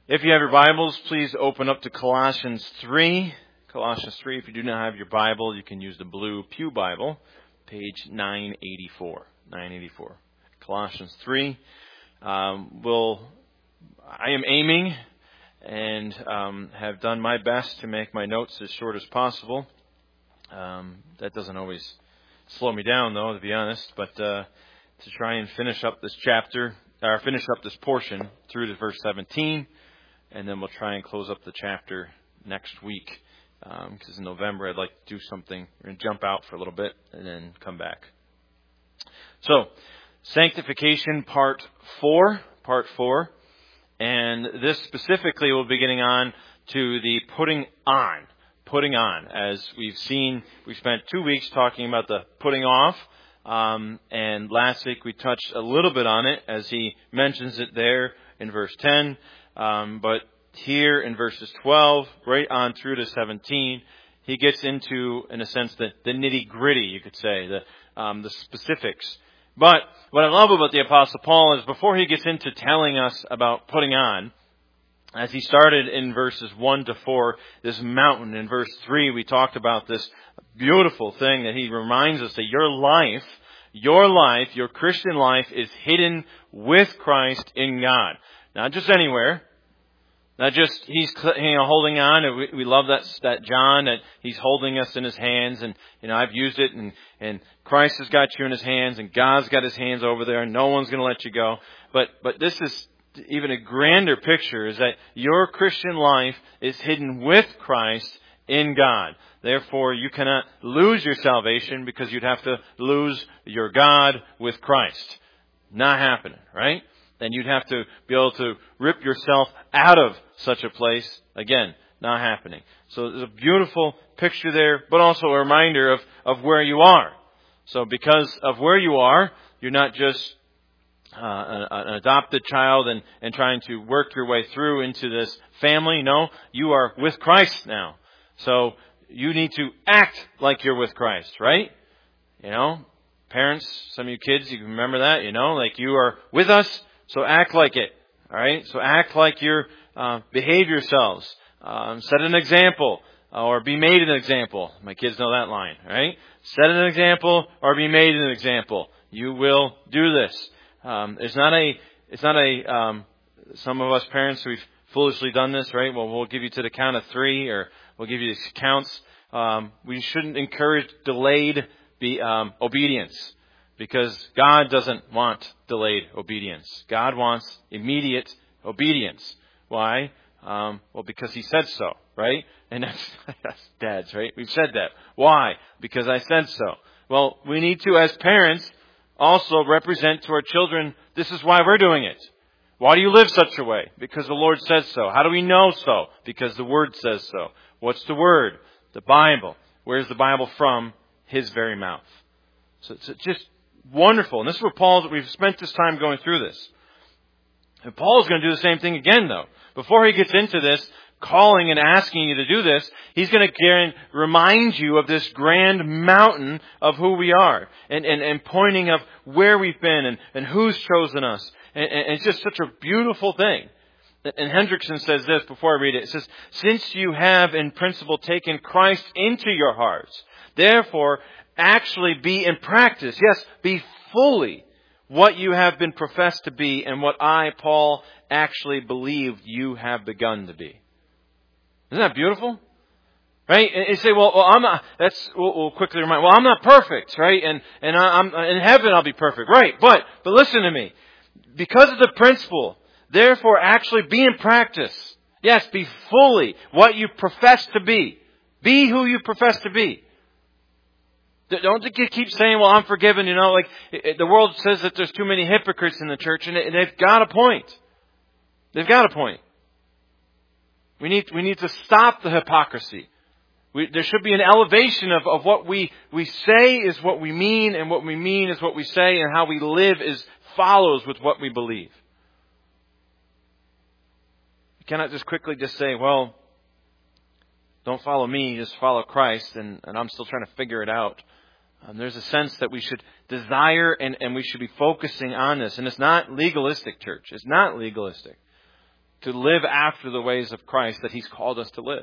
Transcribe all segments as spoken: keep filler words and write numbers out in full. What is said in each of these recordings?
If you have your Bibles, please open up to Colossians three. Colossians three. If you do not have your Bible, you can use the blue Pew Bible, page nine eighty-four. nine eighty-four. Colossians three. Um, we'll, I am aiming and um, have done my best to make my notes as short as possible. Um, that doesn't always slow me down, though, to be honest. But uh, to try and finish up this chapter, or finish up this portion through to verse seventeen. And then we'll try and close up the chapter next week. Because um, in November, I'd like to do something. We're going to jump out for a little bit and then come back. So, sanctification part four. Part four. And this specifically will be getting on to the putting on. Putting on. As we've seen, we spent two weeks talking about the putting off. Um, and last week we touched a little bit on it as he mentions it there in verse ten. Um, but here in verses twelve, right on through to seventeen, he gets into, in a sense, the, the nitty-gritty, you could say, the um, the specifics. But what I love about the Apostle Paul is before he gets into telling us about putting on, as he started in verses one to four, this mountain. In verse three, we talked about this beautiful thing that he reminds us that your life, your life, your Christian life is hidden with Christ in God. Not just anywhere. Not just he's you know holding on. And we, we love that that John that he's holding us in his hands, and you know I've used it, and and Christ has got you in his hands, and God's got his hands over there, and no one's going to let you go. But but this is even a grander picture: is that your Christian life is hidden with Christ in God. Therefore, you cannot lose your salvation because you'd have to lose your God with Christ. Not happening, right? Then you'd have to be able to rip yourself out of such a place. Again, not happening. So there's a beautiful picture there, but also a reminder of, of where you are. So because of where you are, you're not just uh, an, an adopted child and, and trying to work your way through into this family. No, you are with Christ now. So you need to act like you're with Christ, right? You know, parents, some of you kids, you can remember that, you know, like you are with us. So act like it, all right? So act like you're, uh, behave yourselves, um, set an example, or be made an example. My kids know that line, all right? Set an example or be made an example. You will do this. Um, it's not a, it's not a, um, some of us parents, we've foolishly done this, right? Well, we'll give you to the count of three, or we'll give you these counts. Um, we shouldn't encourage delayed be, um, obedience. Because God doesn't want delayed obedience. God wants immediate obedience. Why? Um, well, because He said so, right? And that's, that's dads, right? We've said that. Why? Because I said so. Well, we need to, as parents, also represent to our children, this is why we're doing it. Why do you live such a way? Because the Lord says so. How do we know so? Because the Word says so. What's the Word? The Bible. Where's the Bible from? His very mouth. So it's just wonderful. And this is what Paul, we've spent this time going through this. And Paul's going to do the same thing again, though. Before he gets into this, calling and asking you to do this, he's going to remind you of this grand mountain of who we are. And, and, and pointing of where we've been and, and who's chosen us. And, and it's just such a beautiful thing. And Hendrickson says this before I read it. It says, since you have in principle taken Christ into your hearts, therefore, actually be in practice, yes, be fully what you have been professed to be and what I, Paul, actually believed you have begun to be. Isn't that beautiful? Right? And you say, well, well I'm not, that's, we'll, we'll quickly remind, well, I'm not perfect, right? And, and I, I'm, in heaven I'll be perfect. Right. But, but listen to me. Because of the principle, therefore actually be in practice. Yes, be fully what you profess to be. Be who you profess to be. Don't keep saying, well, I'm forgiven, you know, like the world says that there's too many hypocrites in the church, and they've got a point. They've got a point. We need, we need to stop the hypocrisy. We, there should be an elevation of, of what we, we say is what we mean, and what we mean is what we say, and how we live is follows with what we believe. You cannot just quickly just say, well, don't follow me, just follow Christ, and, and I'm still trying to figure it out. Um, there's a sense that we should desire and, and we should be focusing on this. And it's not legalistic, church. It's not legalistic. to live after the ways of Christ that He's called us to live.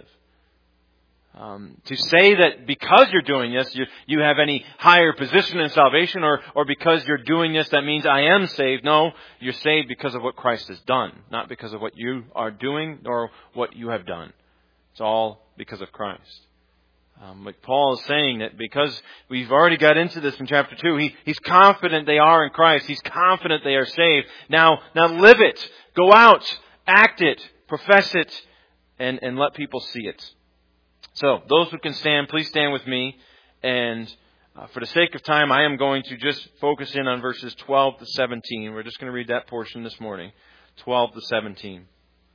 Um, to say that because you're doing this, you, you have any higher position in salvation, or, or because you're doing this, that means I am saved. No, you're saved because of what Christ has done, not because of what you are doing or what you have done. It's all because of Christ. Um, like Paul is saying that because we've already got into this in chapter two, he, he's confident they are in Christ. He's confident they are saved. Now, now live it. Go out. Act it. Profess it. And, and let people see it. So, those who can stand, please stand with me. And uh, for the sake of time, I am going to just focus in on verses twelve to seventeen. We're just going to read that portion this morning. twelve to seventeen.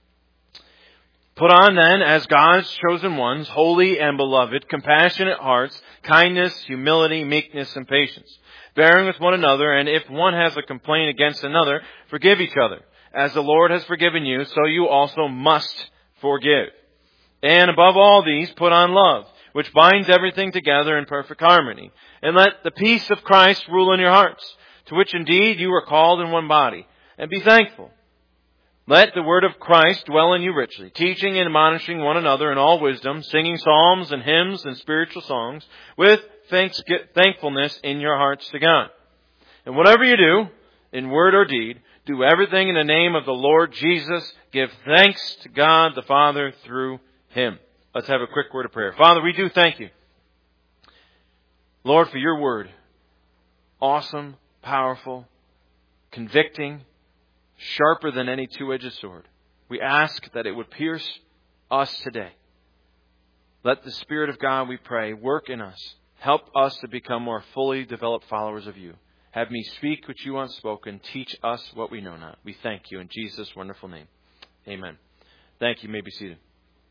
Put on then, as God's chosen ones, holy and beloved, compassionate hearts, kindness, humility, meekness, and patience, bearing with one another, and if one has a complaint against another, forgive each other. As the Lord has forgiven you, so you also must forgive. And above all these, put on love, which binds everything together in perfect harmony. And let the peace of Christ rule in your hearts, to which indeed you are called in one body. And be thankful. Let the word of Christ dwell in you richly, teaching and admonishing one another in all wisdom, singing psalms and hymns and spiritual songs, with thanks- thankfulness in your hearts to God. And whatever you do, in word or deed, do everything in the name of the Lord Jesus. Give thanks to God the Father through Him. Let's have a quick word of prayer. Father, we do thank you, Lord, for your word. Awesome, powerful, convicting, sharper than any two-edged sword. We ask that it would pierce us today. Let the Spirit of God, we pray, work in us. Help us to become more fully developed followers of you. Have me speak what you want spoken. Teach us what we know not. We thank you in Jesus' wonderful name. Amen. Thank you. You may be seated.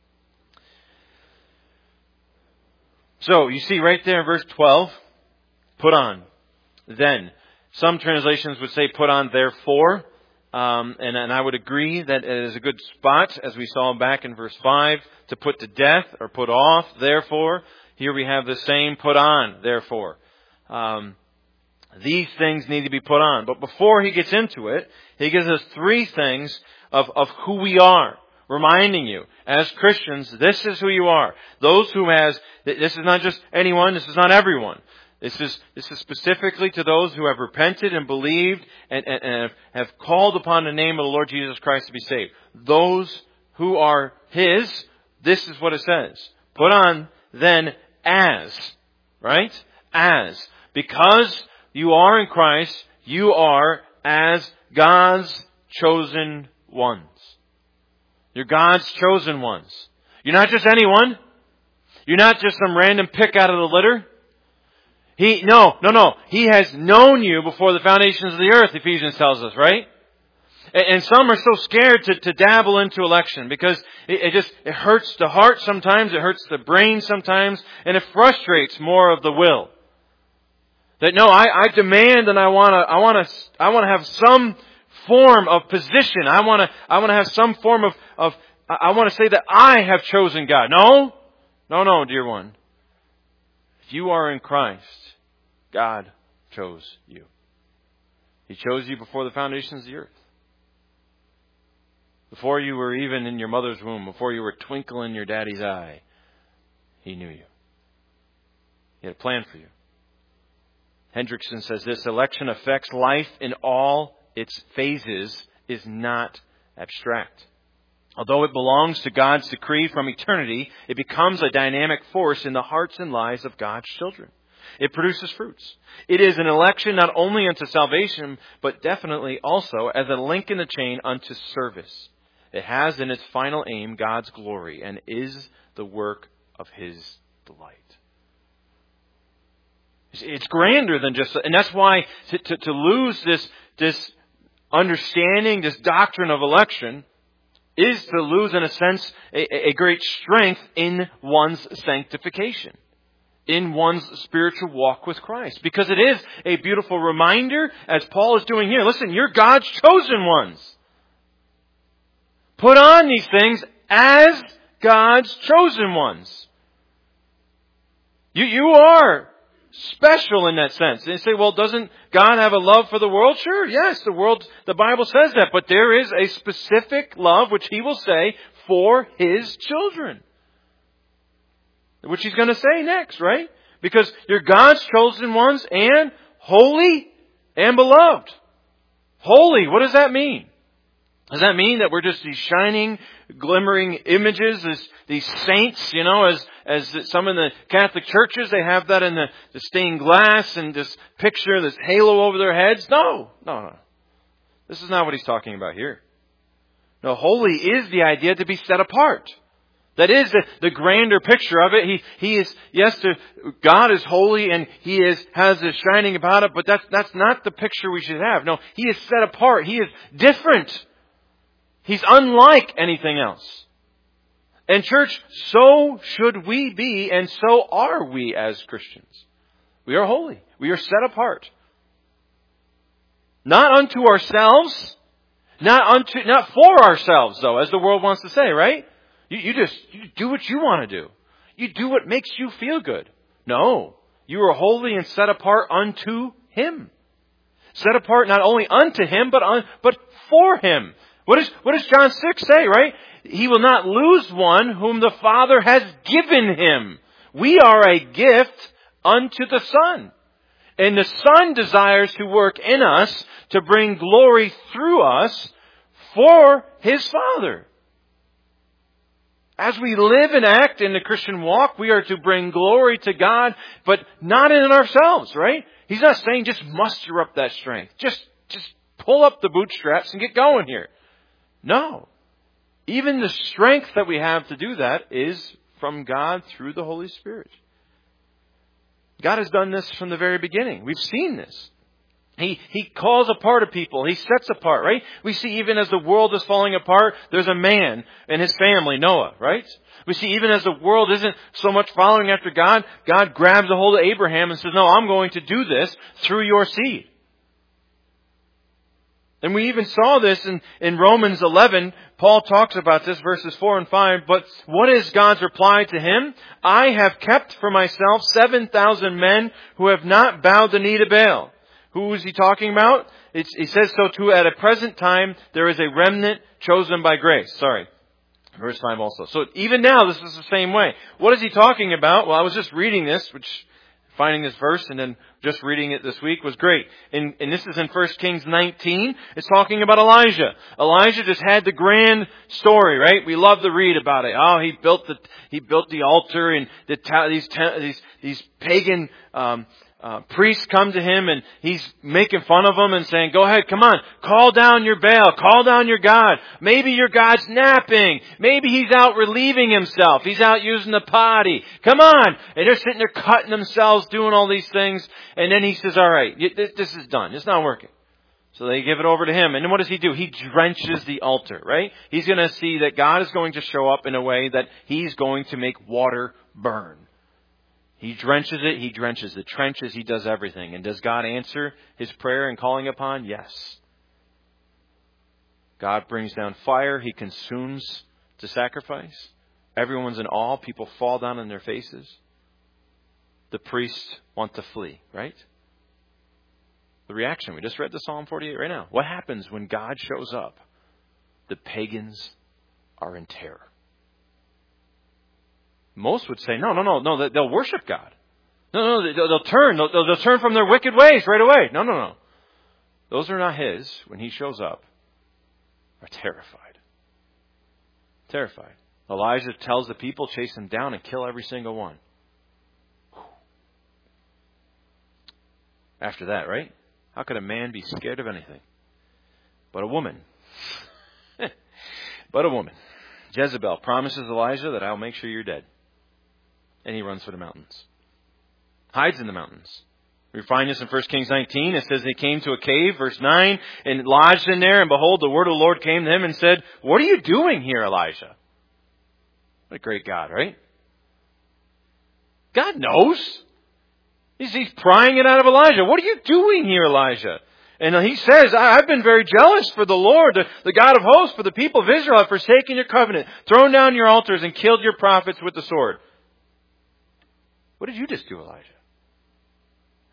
So, you see right there in verse twelve, put on, then. Some translations would say put on therefore, um, and, and I would agree that it is a good spot, as we saw back in verse five, to put to death or put off, therefore. Here we have the same put on, therefore. Um, these things need to be put on. But before he gets into it, he gives us three things of, of who we are. Reminding you, as Christians, this is who you are. Those who has, this is not just anyone, this is not everyone. This is, this is specifically to those who have repented and believed and, and, and have called upon the name of the Lord Jesus Christ to be saved. Those who are His, this is what it says. Put on then as, right? As. Because you are in Christ, you are as God's chosen ones. You're God's chosen ones. You're not just anyone. You're not just some random pick out of the litter. He, no, no, no. He has known you before the foundations of the earth, Ephesians tells us, right? And, and some are so scared to, to dabble into election because it, it just, it hurts the heart sometimes, it hurts the brain sometimes, and it frustrates more of the will. That no, I, I demand and I want to, I want to, I want to have some form of position. I want to, I want to have some form of, of, I want to say that I have chosen God. No, no, no, dear one. If you are in Christ, God chose you. He chose you before the foundations of the earth. Before you were even in your mother's womb, before you were a twinkle in your daddy's eye, He knew you. He had a plan for you. Hendrickson says this, election affects life in all its phases, is not abstract. Although it belongs to God's decree from eternity, it becomes a dynamic force in the hearts and lives of God's children. It produces fruits. It is an election not only unto salvation, but definitely also as a link in the chain unto service. It has in its final aim God's glory and is the work of His delight. It's grander than just, and that's why to, to, to lose this, this understanding, this doctrine of election, is to lose, in a sense, a, a great strength in one's sanctification, in one's spiritual walk with Christ. Because it is a beautiful reminder, as Paul is doing here. Listen, you're God's chosen ones. Put on these things as God's chosen ones. You, you are special in that sense. And you say, well, doesn't God have a love for the world? Sure, yes, the world, the Bible says that. But there is a specific love, which He will say, for His children. Which He's going to say next, right? Because you're God's chosen ones and holy and beloved. Holy, what does that mean? Does that mean that we're just these shining, glimmering images, as these saints, you know, as as some in the Catholic churches, they have that in the, the stained glass and this picture, this halo over their heads? No, no, no. This is not what He's talking about here. No, holy is the idea to be set apart. That is the, the grander picture of it. He he is, yes, the, God is holy and He is has this shining about it, but that's that's not the picture we should have. No, He is set apart. He is different. He's unlike anything else. And church, so should we be, and so are we as Christians. We are holy. We are set apart. Not unto ourselves, not unto, not for ourselves, though, as the world wants to say, right? You, you just you do what you want to do. You do what makes you feel good. No, you are holy and set apart unto Him. Set apart not only unto Him, but un, but for Him. What, is, what does John six say, right? He will not lose one whom the Father has given Him. We are a gift unto the Son. And the Son desires to work in us to bring glory through us for His Father. As we live and act in the Christian walk, we are to bring glory to God, but not in ourselves, right? He's not saying just muster up that strength. Just, just pull up the bootstraps and get going here. No. Even the strength that we have to do that is from God through the Holy Spirit. God has done this from the very beginning. We've seen this. He, he calls apart a people. He sets apart, right? We see even as the world is falling apart, there's a man and his family, Noah, right? We see even as the world isn't so much following after God, God grabs a hold of Abraham and says, no, I'm going to do this through your seed. And we even saw this in, in Romans eleven. Paul talks about this, verses four and five. But what is God's reply to him? I have kept for myself seven thousand men who have not bowed the knee to Baal. Who is he talking about? It's, he says so too, at a present time, there is a remnant chosen by grace. Sorry. Verse five also. So even now, this is the same way. What is he talking about? Well, I was just reading this, which finding this verse and then just reading it this week was great. And, and this is in First Kings nineteen. It's talking about Elijah. Elijah just had the grand story, right? We love to read about it. Oh, he built the he built the altar, and the these these these pagan um, uh, priests come to him, and he's making fun of them and saying, "Go ahead, come on, call down your Baal, call down your God. Maybe your God's napping. Maybe he's out relieving himself. He's out using the potty. Come on!" And they're sitting there cutting themselves, doing all these things. And then he says, all right, this is done. It's not working. So they give it over to him. And then what does he do? He drenches the altar, right? He's going to see that God is going to show up in a way that he's going to make water burn. He drenches it. He drenches the trenches. He does everything. And does God answer his prayer and calling upon? Yes. God brings down fire. He consumes the sacrifice. Everyone's in awe. People fall down on their faces. The priests want to flee, right? The reaction. We just read the Psalm forty-eight right now. What happens when God shows up? The pagans are in terror. Most would say, no, no, no, no, they'll worship God. No, no, they'll, they'll turn. They'll, they'll turn from their wicked ways right away. No, no, no. Those are not his. When he shows up, are terrified. Terrified. Elijah tells the people, chase them down and kill every single one. After that, right? How could a man be scared of anything? But a woman. But a woman. Jezebel promises Elijah that I'll make sure you're dead. And he runs for the mountains. Hides in the mountains. We find this in First Kings nineteen. It says they came to a cave, verse nine, and lodged in there. And behold, the word of the Lord came to him and said, what are you doing here, Elijah? What a great God, right? God knows. He's, he's prying it out of Elijah. What are you doing here, Elijah? And he says, I've been very jealous for the Lord, the, the God of hosts, for the people of Israel have forsaken your covenant, thrown down your altars, and killed your prophets with the sword. What did you just do, Elijah?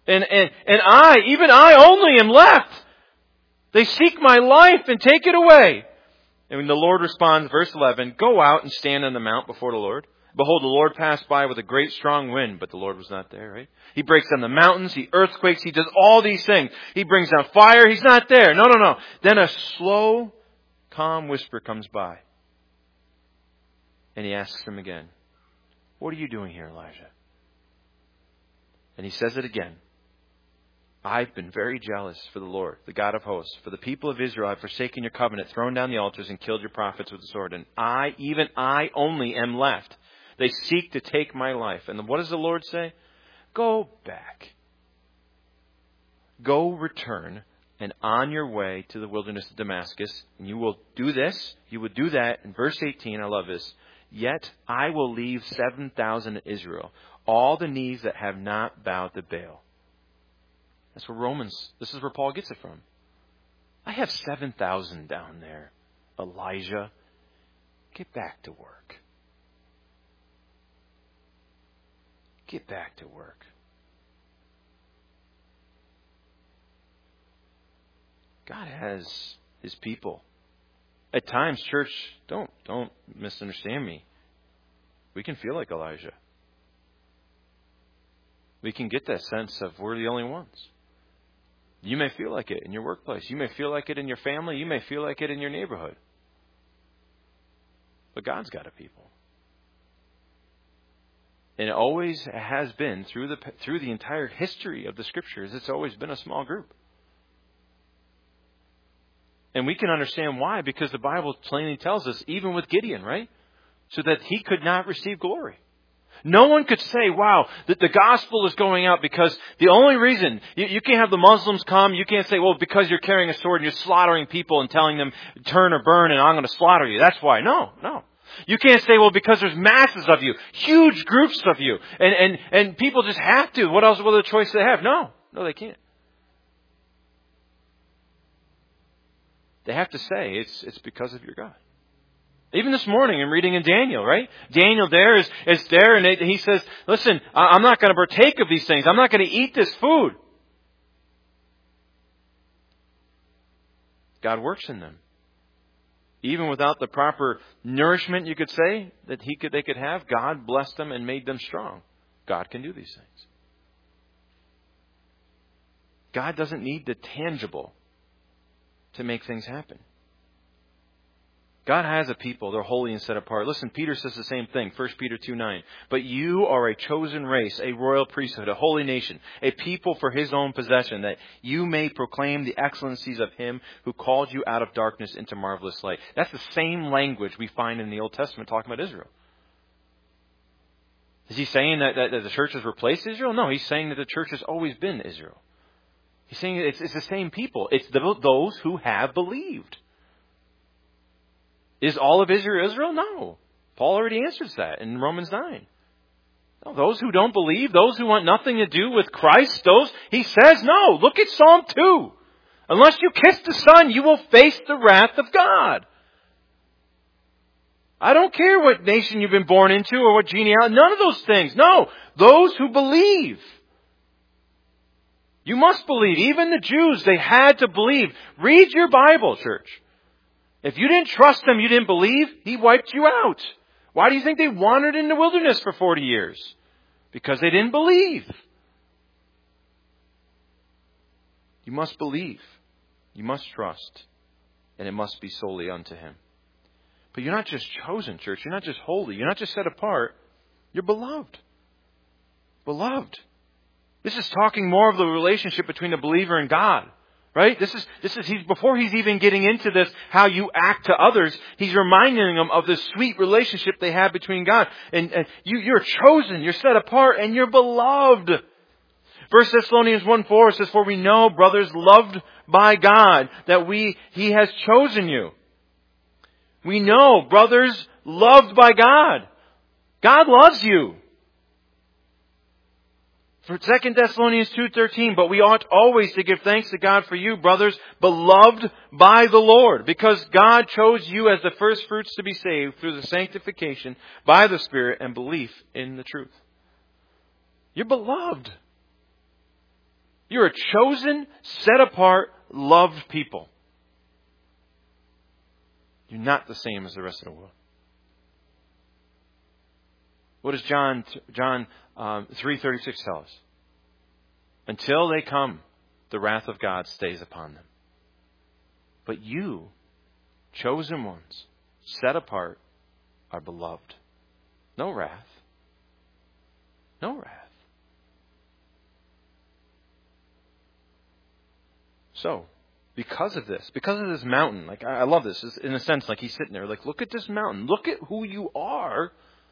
And, and, and I, even I only am left. They seek my life and take it away. And when the Lord responds, verse eleven, go out and stand on the mount before the Lord. Behold, the Lord passed by with a great strong wind, but the Lord was not there, right? He breaks down the mountains, he earthquakes, he does all these things. He brings down fire, he's not there. No, no, no. Then a slow, calm whisper comes by. And he asks him again, what are you doing here, Elijah? And he says it again. I've been very jealous for the Lord, the God of hosts. For the people of Israel, I've forsaken your covenant, thrown down the altars, and killed your prophets with the sword. And I, even I only am left. They seek to take my life. And what does the Lord say? Go back. Go return and on your way to the wilderness of Damascus. And you will do this. You will do that. In verse eighteen, I love this. Yet I will leave seven thousand in Israel, all the knees that have not bowed to Baal. That's where Romans, this is where Paul gets it from. I have seven thousand down there. Elijah, get back to work. Get back to work. God has His people. At times, church, don't, don't misunderstand me. We can feel like Elijah. We can get that sense of we're the only ones. You may feel like it in your workplace. You may feel like it in your family. You may feel like it in your neighborhood. But God's got a people. And it always has been, through the through the entire history of the Scriptures, it's always been a small group. And we can understand why, because the Bible plainly tells us, even with Gideon, right? So that he could not receive glory. No one could say, wow, that the gospel is going out because the only reason, you, you can't have the Muslims come, you can't say, well, because you're carrying a sword and you're slaughtering people and telling them turn or burn and I'm going to slaughter you. That's why. No, no. You can't say, well, because there's masses of you, huge groups of you, and, and, and people just have to. What else, what other choice do they have? No, no, they can't. They have to say, it's, it's because of your God. Even this morning, I'm reading in Daniel, right? Daniel there is, is there, and it, he says, listen, I'm not going to partake of these things. I'm not going to eat this food. God works in them. Even without the proper nourishment, you could say, that he could, they could have, God blessed them and made them strong. God can do these things. God doesn't need the tangible to make things happen. God has a people. They're holy and set apart. Listen, Peter says the same thing. First Peter two nine. But you are a chosen race, a royal priesthood, a holy nation, a people for His own possession, that you may proclaim the excellencies of Him who called you out of darkness into marvelous light. That's the same language we find in the Old Testament talking about Israel. Is he saying that, that, that the church has replaced Israel? No, he's saying that the church has always been Israel. He's saying it's, it's the same people. It's the, those who have believed. Is all of Israel Israel? No. Paul already answers that in Romans nine. No, those who don't believe, those who want nothing to do with Christ, those, he says no. Look at Psalm two. Unless you kiss the Son, you will face the wrath of God. I don't care what nation you've been born into or what genealogy, none of those things. No, those who believe. You must believe. Even the Jews, they had to believe. Read your Bible, church. If you didn't trust Him, you didn't believe, He wiped you out. Why do you think they wandered in the wilderness for forty years? Because they didn't believe. You must believe. You must trust. And it must be solely unto Him. But you're not just chosen, church. You're not just holy. You're not just set apart. You're beloved. Beloved. This is talking more of the relationship between the believer and God. Right? This is, this is, he's, before he's even getting into this, how you act to others, he's reminding them of this sweet relationship they have between God. And, and you, you're chosen, you're set apart, and you're beloved. First Thessalonians one four says, for we know, brothers, loved by God, that we, He has chosen you. We know, brothers, loved by God. God loves you. For Second Thessalonians two thirteen, but we ought always to give thanks to God for you, brothers, beloved by the Lord, because God chose you as the first fruits to be saved through the sanctification by the Spirit and belief in the truth. You're beloved. You're a chosen, set apart, loved people. You're not the same as the rest of the world. What does John John um, three thirty-six tell us? Until they come, the wrath of God stays upon them. But you, chosen ones, set apart, are beloved. No wrath. No wrath. So, because of this, because of this mountain, like I love this, in a sense, like he's sitting there, like, look at this mountain. Look at who you are.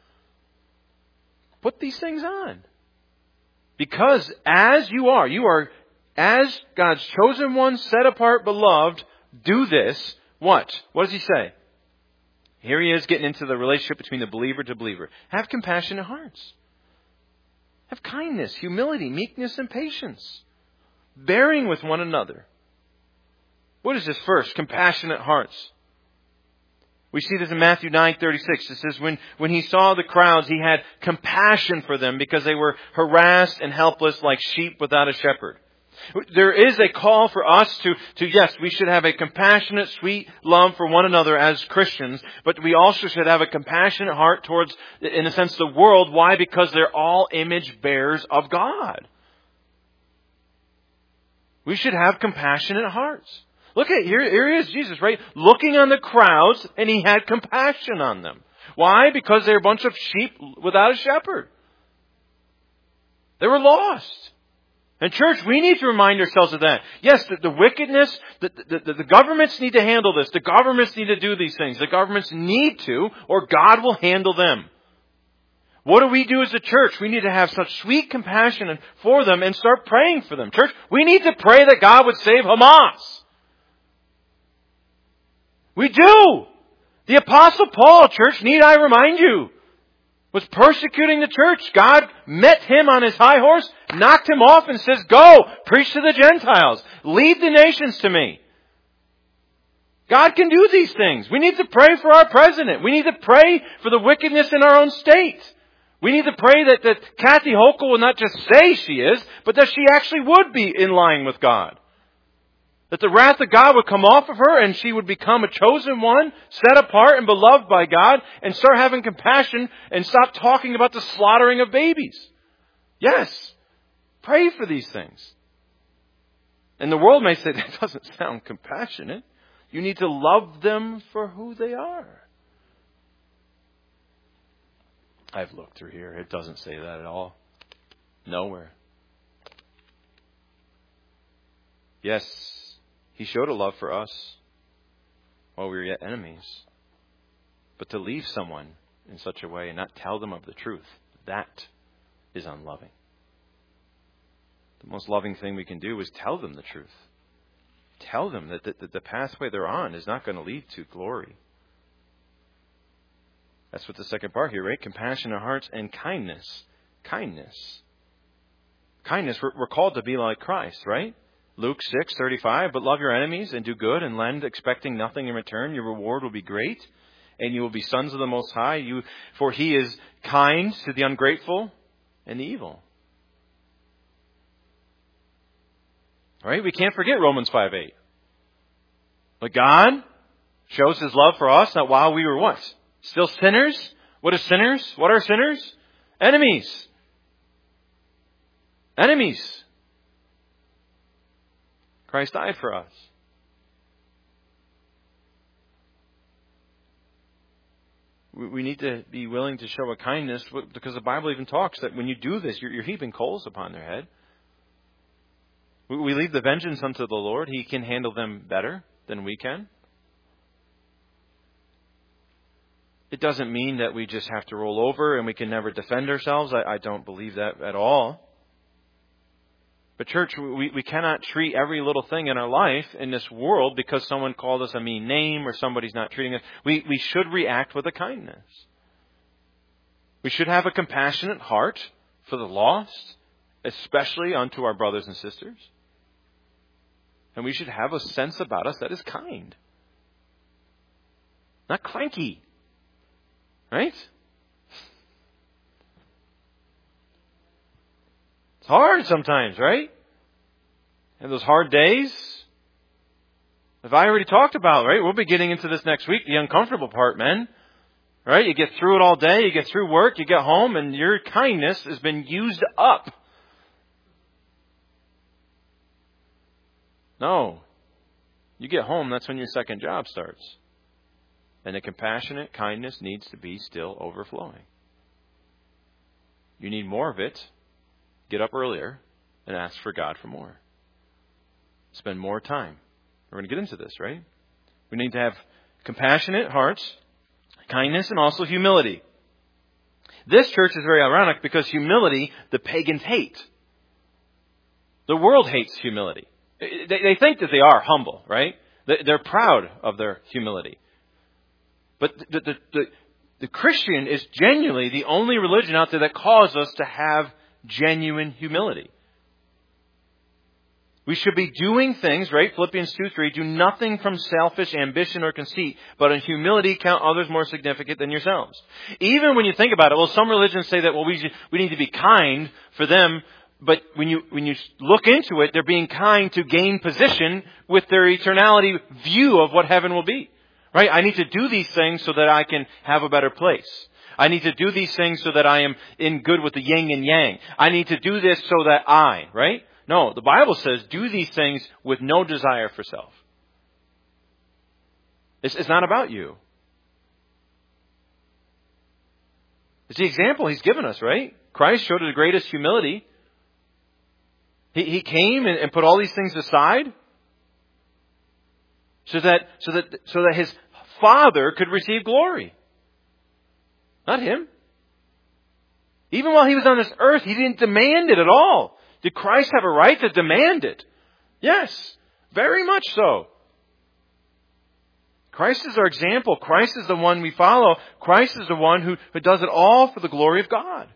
Put these things on. Because as you are, you are, as God's chosen one, set apart, beloved, do this. What? What does he say? Here he is getting into the relationship between the believer to believer. Have compassionate hearts. Have kindness, humility, meekness, and patience. Bearing with one another. What is this first? Compassionate hearts. We see this in Matthew nine thirty-six. It says, when, when he saw the crowds, he had compassion for them because they were harassed and helpless like sheep without a shepherd. There is a call for us to, to, yes, we should have a compassionate, sweet love for one another as Christians, but we also should have a compassionate heart towards, in a sense, the world. Why? Because they're all image bearers of God. We should have compassionate hearts. Look at, here, here he is, Jesus, right? Looking on the crowds, and he had compassion on them. Why? Because they're a bunch of sheep without a shepherd. They were lost. And church, we need to remind ourselves of that. Yes, the, the wickedness, the, the, the, the governments need to handle this. The governments need to do these things. The governments need to, or God will handle them. What do we do as a church? We need to have such sweet compassion for them and start praying for them. Church, we need to pray that God would save Hamas. We do. The Apostle Paul, church, need I remind you, was persecuting the church. God met him on his high horse, knocked him off, and says, go, preach to the Gentiles. Lead the nations to me. God can do these things. We need to pray for our president. We need to pray for the wickedness in our own state. We need to pray that, that Kathy Hochul will not just say she is, but that she actually would be in line with God. That the wrath of God would come off of her and she would become a chosen one, set apart and beloved by God, and start having compassion and stop talking about the slaughtering of babies. Yes, pray for these things. And the world may say, that doesn't sound compassionate. You need to love them for who they are. I've looked through here. It doesn't say that at all. Nowhere. Yes, He showed a love for us while we were yet enemies. But to leave someone in such a way and not tell them of the truth, that is unloving. The most loving thing we can do is tell them the truth. Tell them that the, that the pathway they're on is not going to lead to glory. That's what the second part here, right? Compassionate hearts and kindness. Kindness. Kindness, we're, we're called to be like Christ, right? Luke six thirty-five, but love your enemies and do good and lend, expecting nothing in return. Your reward will be great, and you will be sons of the Most High. You, for He is kind to the ungrateful and the evil. All right, we can't forget Romans five eight. But God shows His love for us, not while we were what? Still sinners? What are sinners? What are sinners? Enemies. Enemies. Christ died for us. We need to be willing to show a kindness, because the Bible even talks that when you do this, you're heaping coals upon their head. We leave the vengeance unto the Lord. He can handle them better than we can. It doesn't mean that we just have to roll over and we can never defend ourselves. I, I don't believe that at all. But church, we, we cannot treat every little thing in our life in this world because someone called us a mean name or somebody's not treating us. We, we should react with a kindness. We should have a compassionate heart for the lost, especially unto our brothers and sisters. And we should have a sense about us that is kind. Not cranky. Right? It's hard sometimes, right? And those hard days, if I already talked about, right? We'll be getting into this next week, the uncomfortable part, men. Right? You get through it all day, you get through work, you get home, and your kindness has been used up. No. You get home, that's when your second job starts. And the compassionate kindness needs to be still overflowing. You need more of it. Get up earlier and ask for God for more. Spend more time. We're going to get into this, right? We need to have compassionate hearts, kindness, and also humility. This church is very ironic because humility, the pagans hate. The world hates humility. They, they think that they are humble, right? They're proud of their humility. But the, the, the, the Christian is genuinely the only religion out there that calls us to have genuine humility. We should be doing things, right? Philippians two three, do nothing from selfish ambition or conceit, but in humility count others more significant than yourselves. Even when you think about it, well, some religions say that, well, we we need to be kind for them, but when you when you look into it, they're being kind to gain position with their eternality view of what heaven will be. Right? I need to do these things so that I can have a better place. I need to do these things so that I am in good with the yin and yang. I need to do this so that I, right? No, the Bible says do these things with no desire for self. It's, it's not about you. It's the example He's given us, right? Christ showed the greatest humility. He, he came and, and put all these things aside so that, so that, so that His Father could receive glory. Not Him. Even while He was on this earth, He didn't demand it at all. Did Christ have a right to demand it? Yes, very much so. Christ is our example. Christ is the one we follow. Christ is the one who, who does it all for the glory of God.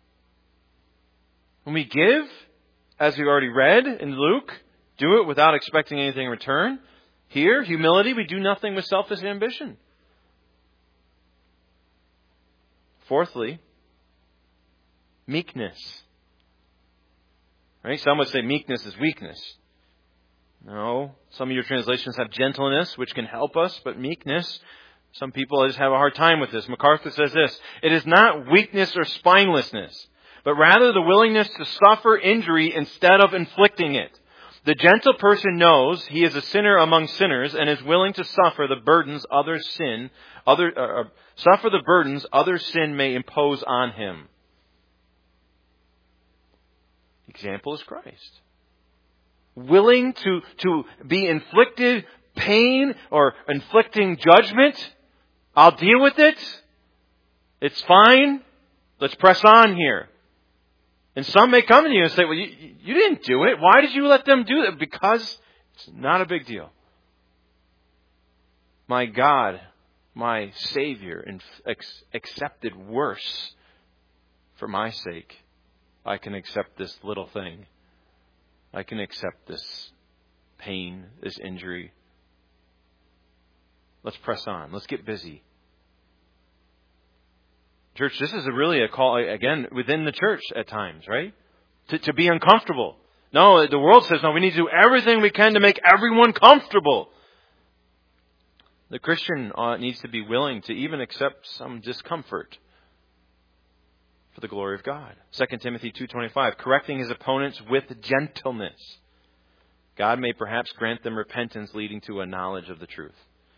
When we give, as we already read in Luke, do it without expecting anything in return. Here, humility, we do nothing with selfish ambition. Fourthly, meekness. Right? Some would say meekness is weakness. No. Some of your translations have gentleness, which can help us, but meekness, some people just have a hard time with this. MacArthur says this, it is not weakness or spinelessness, but rather the willingness to suffer injury instead of inflicting it. The gentle person knows he is a sinner among sinners and is willing to suffer the burdens other sin, other uh, suffer the burdens other sin may impose on him. Example is Christ. Willing to, to be inflicted pain or inflicting judgment. I'll deal with it. It's fine. Let's press on here. And some may come to you and say, well, you, you didn't do it. Why did you let them do it? Because it's not a big deal. My God, my Savior, accepted worse for my sake. I can accept this little thing. I can accept this pain, this injury. Let's press on. Let's get busy. Church, this is a really a call, again, within the church at times, right? To, to be uncomfortable. No, the world says, no, we need to do everything we can to make everyone comfortable. The Christian uh, needs to be willing to even accept some discomfort for the glory of God. Second Timothy two twenty-five, correcting his opponents with gentleness. God may perhaps grant them repentance leading to a knowledge of the truth.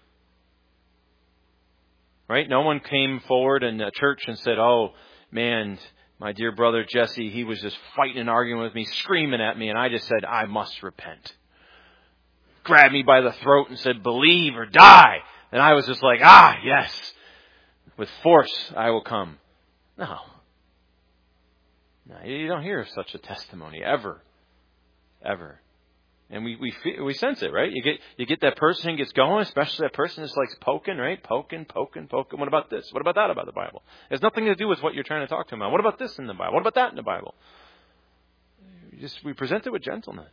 Right? No one came forward in a church and said, oh, man, my dear brother Jesse, he was just fighting and arguing with me, screaming at me, and I just said, I must repent. Grabbed me by the throat and said, believe or die. And I was just like, ah, yes. With force, I will come. No. No, you don't hear such a testimony ever, ever, and we we feel, we sense it, right? You get you get that person gets going, especially that person is like poking, right? Poking, poking, poking. What about this? What about that about the Bible? It has nothing to do with what you're trying to talk to them about. What about this in the Bible? What about that in the Bible? We just we present it with gentleness,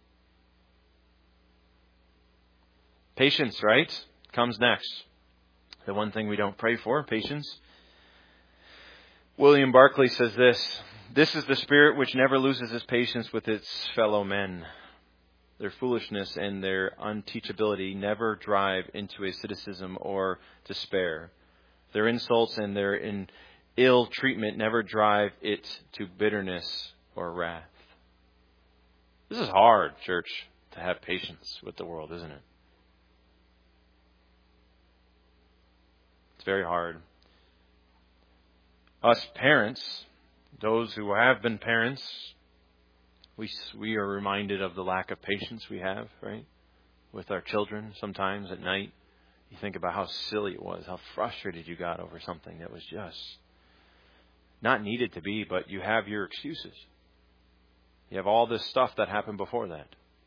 patience, right? Comes next. The one thing we don't pray for, patience. William Barclay says this. This is the spirit which never loses its patience with its fellow men. their foolishness and their unteachability never drive into asceticism or despair. Their insults and their in ill treatment never drive it to bitterness or wrath. This is hard, church, to have patience with the world, isn't it? It's very hard. Us parents, those who have been parents, we we are reminded of the lack of patience we have, right, with our children sometimes at night. You think about how silly it was, how frustrated you got over something that was just not needed to be, but you have your excuses. You have all this stuff that happened before that.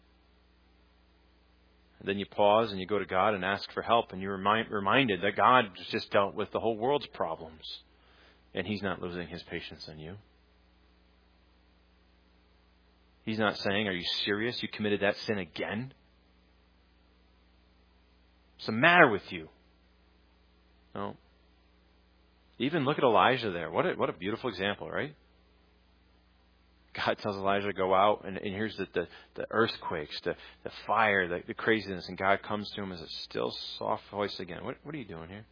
And then you pause and you go to God and ask for help, and you're remind, reminded that God just dealt with the whole world's problems, and He's not losing His patience on you. He's not saying, "Are you serious? You committed that sin again? What's the matter with you?" No. Even look at Elijah there. What a, what a beautiful example, right? God tells Elijah to go out, and, and here's the, the, the earthquakes, the, the fire, the, the craziness, and God comes to him as a still, soft voice again. What, what are you doing here?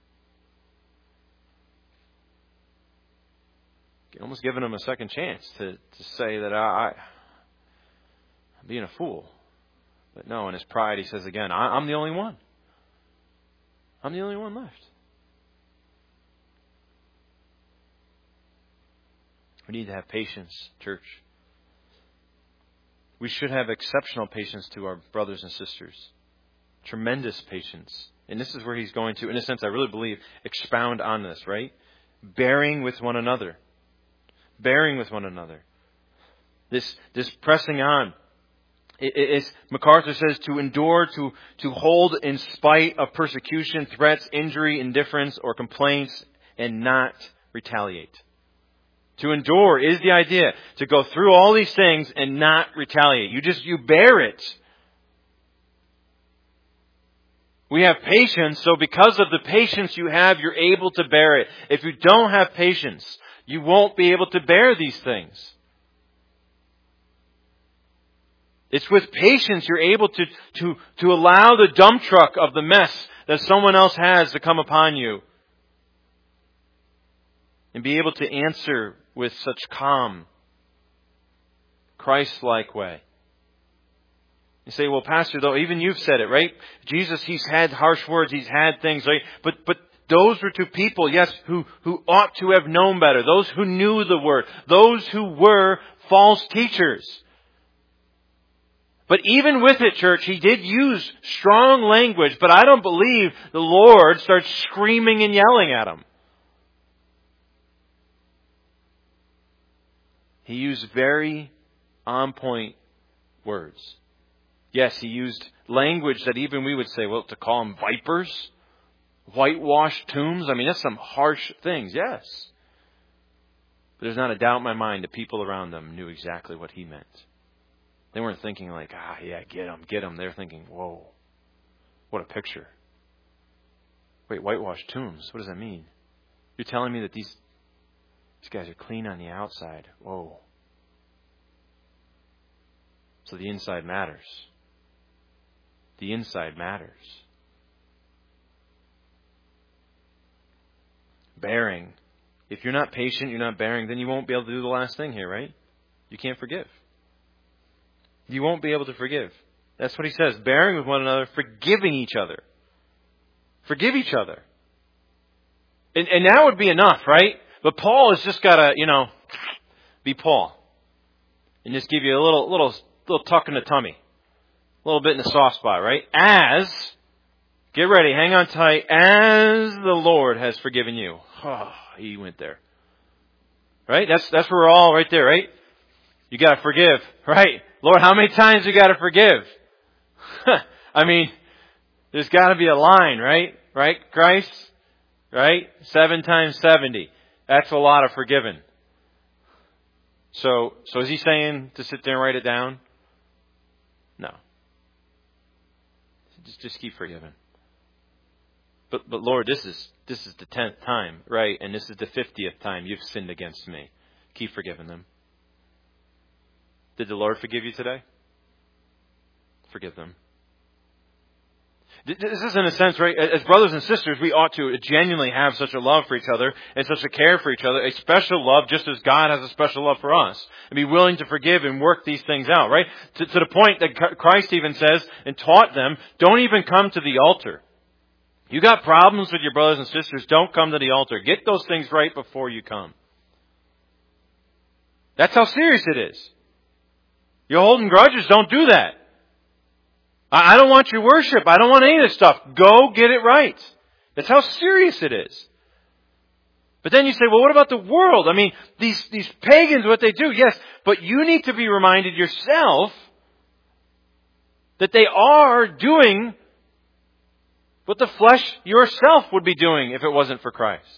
Almost giving him a second chance to, to say that I, I, I'm being a fool. But no, in his pride, he says again, I, I'm the only one. I'm the only one left. We need to have patience, church. We should have exceptional patience to our brothers and sisters. Tremendous patience. And this is where he's going to, in a sense, I really believe, expound on this, right? Bearing with one another. Bearing with one another. This this pressing on. It, it, it's, MacArthur says, to endure, to, to hold in spite of persecution, threats, injury, indifference, or complaints, and not retaliate. To endure is the idea. To go through all these things and not retaliate. You just, you bear it. We have patience, so because of the patience you have, you're able to bear it. If you don't have patience, you won't be able to bear these things. It's with patience you're able to, to, to allow the dump truck of the mess that someone else has to come upon you. And be able to answer with such calm, Christ-like way. You say, well, Pastor, though, even you've said it, right? Jesus, He's had harsh words, He's had things, right? But, but those were to people, yes, who, who ought to have known better. Those who knew the Word. Those who were false teachers. But even with it, church, He did use strong language, but I don't believe the Lord starts screaming and yelling at them. He used very on-point words. Yes, He used language that even we would say, well, to call them vipers, whitewashed tombs. I mean, that's some harsh things, yes. But there's not a doubt in my mind that people around them knew exactly what He meant. They weren't thinking like, ah, yeah, get them, get them. They're thinking, whoa, what a picture. Wait, whitewashed tombs, what does that mean? You're telling me that these, these guys are clean on the outside. Whoa. So the inside matters. The inside matters. Bearing. If you're not patient, you're not bearing, then you won't be able to do the last thing here, right? You can't forgive. You won't be able to forgive. That's what he says. Bearing with one another, forgiving each other. Forgive each other. And, and that would be enough, right? But Paul has just got to, you know, be Paul. And just give you a little, little, little tuck in the tummy. A little bit in the soft spot, right? As, get ready, hang on tight, as the Lord has forgiven you. Oh, he went there. Right? That's, that's where we're all right there, right? You got to forgive, right? Lord, how many times you got to forgive? I mean, there's got to be a line, right? Right, Christ? Right? Seven times seventy. That's a lot of forgiving. So, so is he saying to sit there and write it down? No. Just, just keep forgiving. But, but Lord, this is this is the tenth time, right? And this is the fiftieth time you've sinned against me. Keep forgiving them. Did the Lord forgive you today? forgive them. This is, in a sense, right, as brothers and sisters, we ought to genuinely have such a love for each other and such a care for each other, a special love, just as God has a special love for us, and be willing to forgive and work these things out, right? To, to the point that Christ even says and taught them, don't even come to the altar. You got problems with your brothers and sisters, don't come to the altar. Get those things right before you come. That's how serious it is. You're holding grudges, don't do that. I don't want your worship. I don't want any of this stuff. Go get it right. That's how serious it is. But then you say, well, what about the world? I mean, these, these pagans, what they do, yes, but you need to be reminded yourself that they are doing what the flesh yourself would be doing if it wasn't for Christ.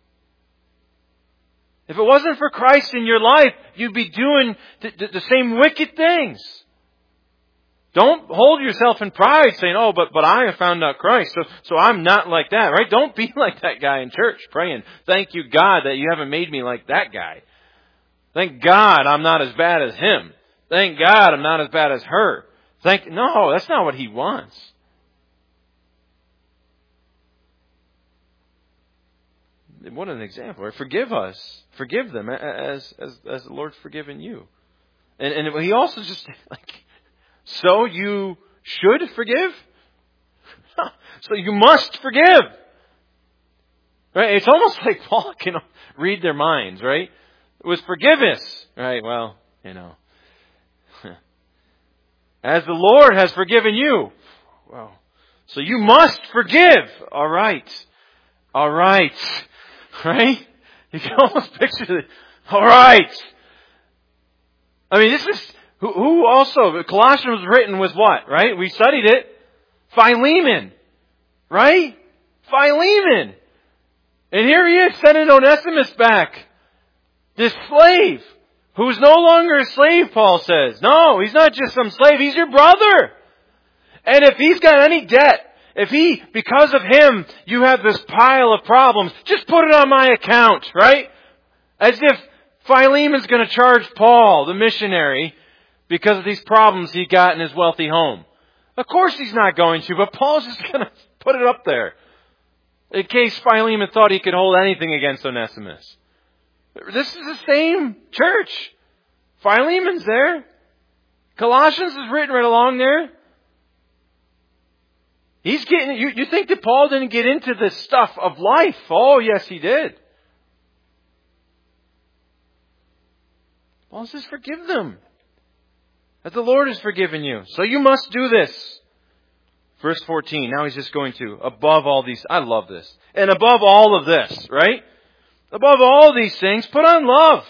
If it wasn't for Christ in your life, you'd be doing the, the, the same wicked things. Don't hold yourself in pride saying, oh, but, but I have found out Christ, so, so I'm not like that, right? Don't be like that guy in church praying, thank you, God, that you haven't made me like that guy. Thank God I'm not as bad as him. Thank God I'm not as bad as her. Thank, no, that's not what he wants. What an example. Right? Forgive us. Forgive them as, as, as the Lord's forgiven you. And, and he also just, like, so you should forgive? So you must forgive. Right? It's almost like Paul can read their minds, right? It was forgiveness. Right? Well, you know. As the Lord has forgiven you. Well, so you must forgive. All right. All right. Right? You can almost picture it. All right. I mean, this is... Who, who also, Colossians was written with what, right? We studied it. Philemon. Right? Philemon. And here he is sending Onesimus back. This slave. Who's no longer a slave, Paul says. No, he's not just some slave. He's your brother. And if he's got any debt, if he, because of him, you have this pile of problems, just put it on my account, right? As if Philemon's going to charge Paul, the missionary, because of these problems he got in his wealthy home. Of course he's not going to, but Paul's just going to put it up there. In case Philemon thought he could hold anything against Onesimus. This is the same church. Philemon's there. Colossians is written right along there. He's getting, you, you think that Paul didn't get into this stuff of life? Oh, yes, he did. Paul says, forgive them. As the Lord has forgiven you. So you must do this. Verse fourteen. Now he's just going to, above all these, I love this. And above all of this, right? Above all these things, put on love.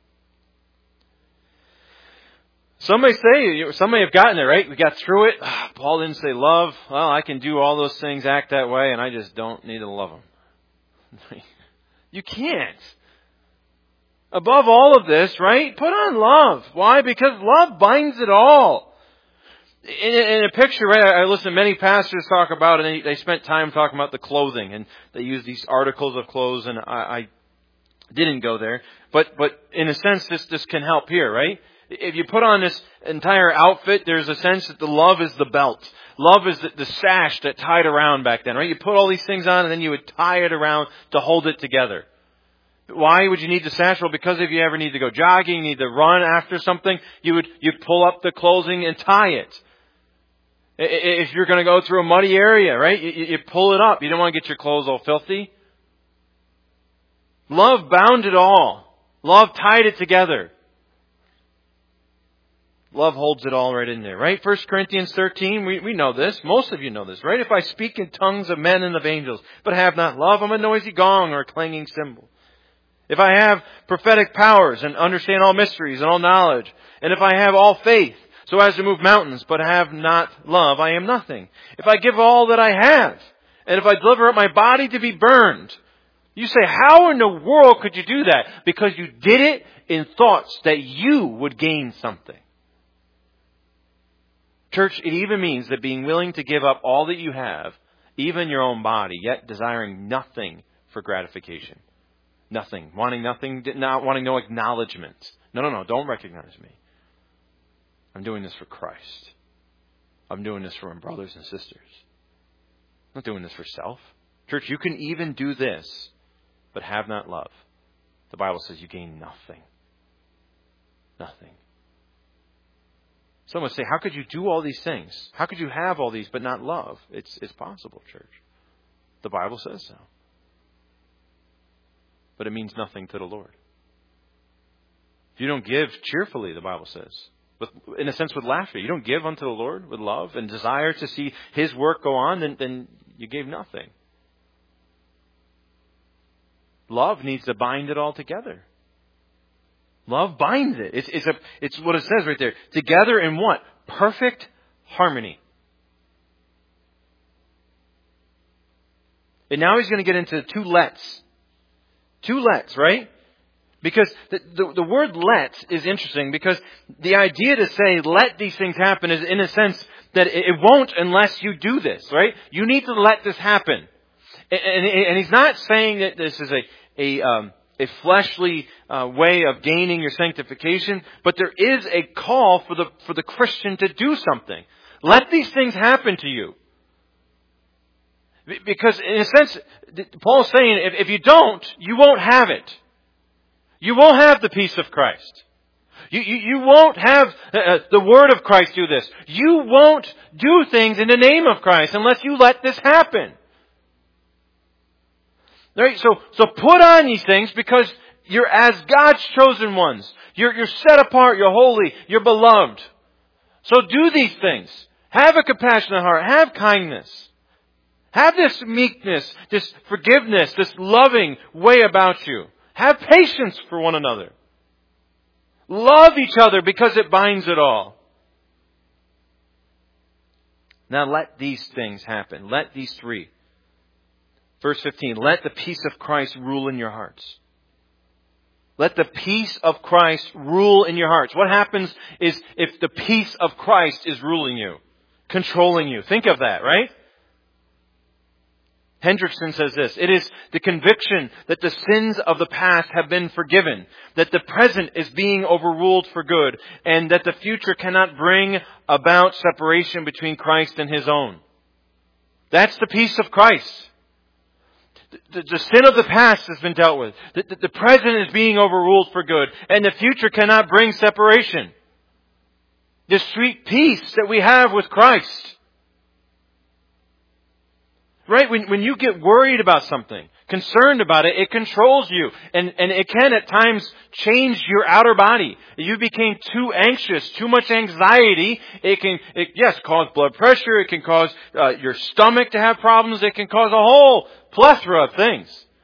Some may say, some may have gotten there, right? We got through it. Paul didn't say love. Well, I can do all those things, act that way, and I just don't need to love them. You can't. Above all of this, right? Put on love. Why? Because love binds it all. In, in a picture, right? I listen to many pastors talk about it, and they, they spent time talking about the clothing, and they use these articles of clothes, and I, I didn't go there. But, but in a sense, this, this can help here, right? If you put on this entire outfit, there's a sense that the love is the belt. Love is the, the sash that tied around back then, right? You put all these things on, and then you would tie it around to hold it together. Why would you need the sash? Well, because if you ever need to go jogging, need to run after something, you would you'd pull up the clothing and tie it. If you're going to go through a muddy area, right, you, you pull it up. You don't want to get your clothes all filthy. Love bound it all. Love tied it together. Love holds it all right in there, right? First Corinthians thirteen, we, we know this. Most of you know this, right? If I speak in tongues of men and of angels, but have not love, I'm a noisy gong or a clanging cymbal. If I have prophetic powers and understand all mysteries and all knowledge, and if I have all faith so as to move mountains, but have not love, I am nothing. If I give all that I have, and if I deliver up my body to be burned, you say, how in the world could you do that? Because you did it in thoughts that you would gain something. Church, it even means that being willing to give up all that you have, even your own body, yet desiring nothing for gratification. Nothing. Wanting nothing, not wanting no acknowledgement. No, no, no, don't recognize me. I'm doing this for Christ. I'm doing this for my brothers and sisters. I'm not doing this for self. Church, you can even do this, but have not love. The Bible says you gain nothing. Nothing. Some would say, how could you do all these things? How could you have all these but not love? It's, it's possible, church. The Bible says so. But it means nothing to the Lord. If you don't give cheerfully, the Bible says, with, in a sense with laughter, you don't give unto the Lord with love and desire to see His work go on, then, then you gave nothing. Love needs to bind it all together. Love binds it. It's, it's, a, it's what it says right there. Together in what? Perfect harmony. And now he's going to get into two lets. Two lets, right? Because the, the, the word let is interesting because the idea to say let these things happen is in a sense that it, it won't unless you do this, right? You need to let this happen. And, and, and he's not saying that this is a, a, um, a fleshly uh, way of gaining your sanctification, but there is a call for the, for the Christian to do something. Let these things happen to you. Because in a sense, Paul's saying if, if you don't, you won't have it. You won't have the peace of Christ. You, you, you won't have uh, the Word of Christ do this. You won't do things in the name of Christ unless you let this happen. Right? So, so put on these things because you're as God's chosen ones. You're, you're set apart. You're holy. You're beloved. So do these things. Have a compassionate heart. Have kindness. Have this meekness, this forgiveness, this loving way about you. Have patience for one another. Love each other because it binds it all. Now let these things happen. Let these three. Verse fifteen, let the peace of Christ rule in your hearts. Let the peace of Christ rule in your hearts. What happens is if the peace of Christ is ruling you, controlling you. Think of that, right? Hendrickson says this, it is the conviction that the sins of the past have been forgiven, that the present is being overruled for good, and that the future cannot bring about separation between Christ and His own. That's the peace of Christ. The, the, the sin of the past has been dealt with. The, the, the present is being overruled for good, and the future cannot bring separation. The sweet peace that we have with Christ. Right? When, when you get worried about something, concerned about it, it controls you. And, and it can at times change your outer body. If you became too anxious, too much anxiety, it can, it, yes, cause blood pressure. It can cause uh, your stomach to have problems. It can cause a whole plethora of things.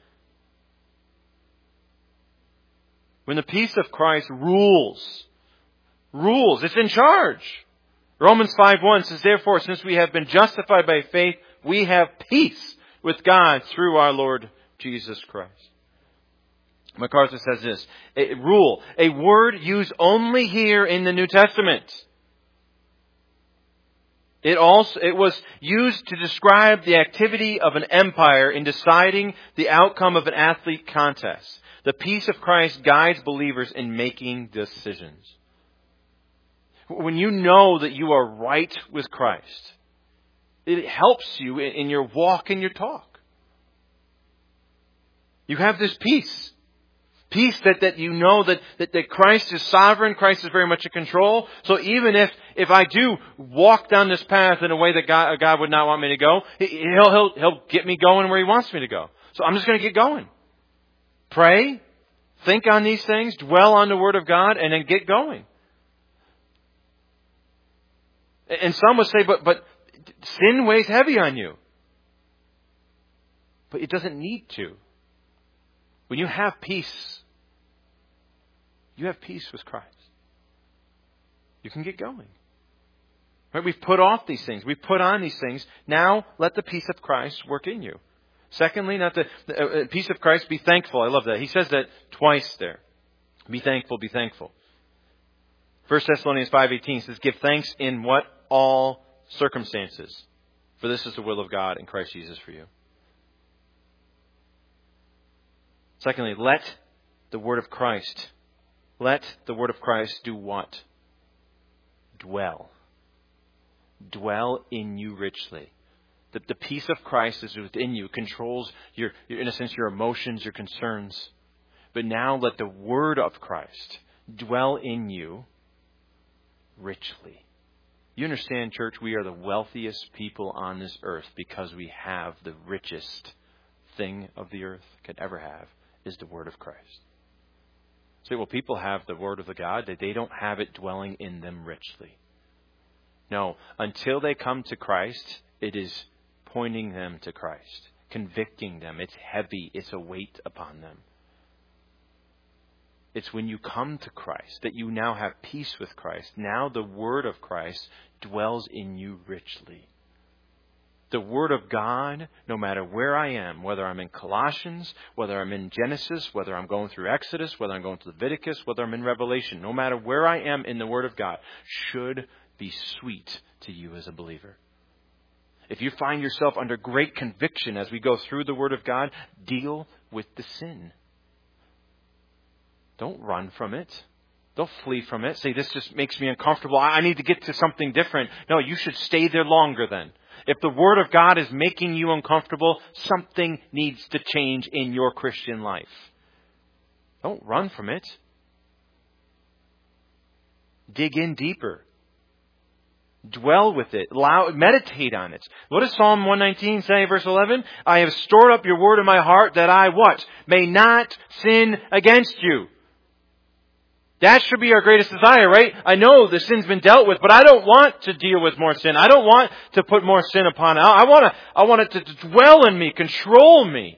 When the peace of Christ rules, rules, it's in charge. Romans five one says, therefore, since we have been justified by faith, we have peace with God through our Lord Jesus Christ. MacArthur says this, a rule, a word used only here in the New Testament. It also, it was used to describe the activity of an empire in deciding the outcome of an athlete contest. The peace of Christ guides believers in making decisions. When you know that you are right with Christ, it helps you in your walk and your talk. You have this peace. Peace that, that you know that, that, that Christ is sovereign. Christ is very much in control. So even if, if I do walk down this path in a way that God, God would not want me to go, he'll, he'll, he'll get me going where He wants me to go. So I'm just going to get going. Pray. Think on these things. Dwell on the Word of God. And then get going. And some would say, but, but, sin weighs heavy on you. But it doesn't need to. When you have peace, you have peace with Christ. You can get going. Right? We've put off these things. We've put on these things. Now let the peace of Christ work in you. Secondly, not the, the uh, peace of Christ, be thankful. I love that. He says that twice there. Be thankful, be thankful. First Thessalonians five eighteen says, give thanks in what? All circumstances. For this is the will of God in Christ Jesus for you. Secondly, let the word of Christ, let the word of Christ do what? Dwell. dwell in you richly. The, the peace of Christ is within you, controls your, your, in a sense, your emotions, your concerns. But now let the word of Christ dwell in you richly. You understand, church, we are the wealthiest people on this earth because we have the richest thing of the earth could ever have, is the word of Christ. So, well, people have the word of the God, that they don't have it dwelling in them richly. No, until they come to Christ, it is pointing them to Christ, convicting them. It's heavy. It's a weight upon them. It's when you come to Christ that you now have peace with Christ. Now the word of Christ dwells in you richly. The word of God, no matter where I am, whether I'm in Colossians, whether I'm in Genesis, whether I'm going through Exodus, whether I'm going to Leviticus, whether I'm in Revelation, no matter where I am in the word of God, should be sweet to you as a believer. If you find yourself under great conviction as we go through the word of God, deal with the sin. Don't run from it. Don't flee from it. Say, this just makes me uncomfortable. I need to get to something different. No, you should stay there longer then. If the word of God is making you uncomfortable, something needs to change in your Christian life. Don't run from it. Dig in deeper. Dwell with it. Allow, meditate on it. What does Psalm one nineteen say, verse eleven? I have stored up your word in my heart that I, what? May not sin against you. That should be our greatest desire, right? I know the sin's been dealt with, but I don't want to deal with more sin. I don't want to put more sin upon it. I want to, I want it to dwell in me, control me.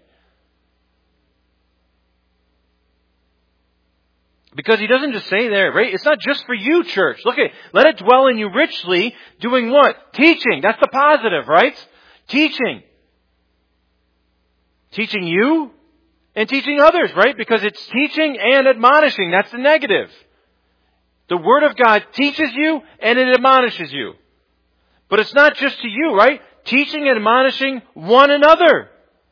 Because he doesn't just say there, right? It's not just for you, church. Look at, let it dwell in you richly, doing what? Teaching. That's the positive, right? Teaching. Teaching you and teaching others, right? Because it's teaching and admonishing. That's the negative. The Word of God teaches you and it admonishes you. But it's not just to you, right? Teaching and admonishing one another.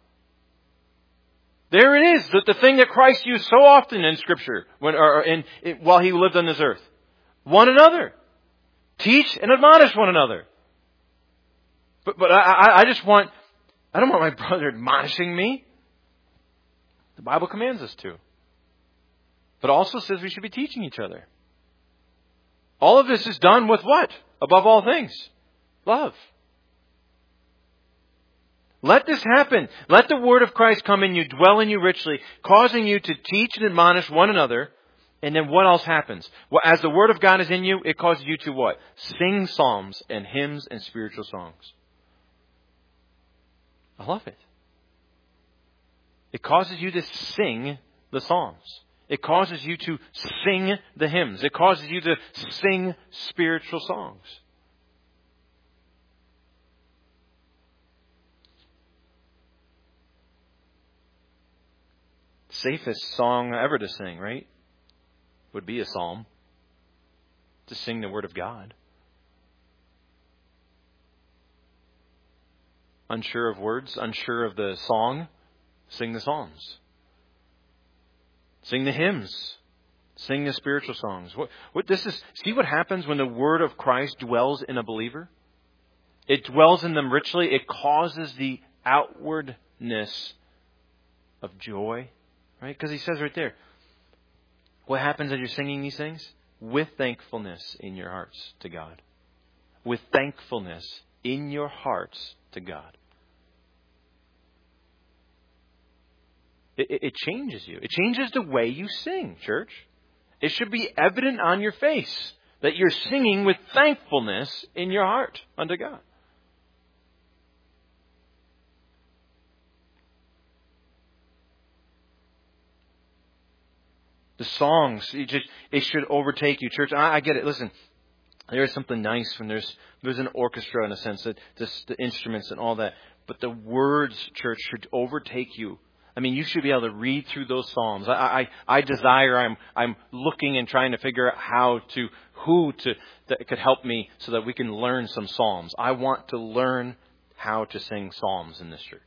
There it is, the, the thing that Christ used so often in Scripture when, or in, in, while He lived on this earth. One another. Teach and admonish one another. But, but I, I just want, I don't want my brother admonishing me. The Bible commands us to. But also says we should be teaching each other. All of this is done with what? Above all things. Love. Let this happen. Let the word of Christ come in you, dwell in you richly, causing you to teach and admonish one another. And then what else happens? Well, as the word of God is in you, it causes you to what? Sing psalms and hymns and spiritual songs. I love it. It causes you to sing the psalms. It causes you to sing the hymns. It causes you to sing spiritual songs. Safest song ever to sing, right? Would be a psalm. To sing the Word of God. Unsure of words, unsure of the song, sing the psalms. Sing the hymns. Sing the spiritual songs. What, what this is, see what happens when the Word of Christ dwells in a believer? It dwells in them richly. It causes the outwardness of joy. Right? Because he says right there, what happens as you're singing these things? With thankfulness in your hearts to God. With thankfulness in your hearts to God. It, it, it changes you. It changes the way you sing, church. It should be evident on your face that you're singing with thankfulness in your heart unto God. The songs, it, just, it should overtake you. Church, I, I get it. Listen, there is something nice when there's there's an orchestra in a sense, that this, the instruments and all that. But the words, church, should overtake you. I mean, you should be able to read through those psalms. I, I, I desire, I'm, I'm looking and trying to figure out how to, who to, that could help me so that we can learn some psalms. I want to learn how to sing psalms in this church.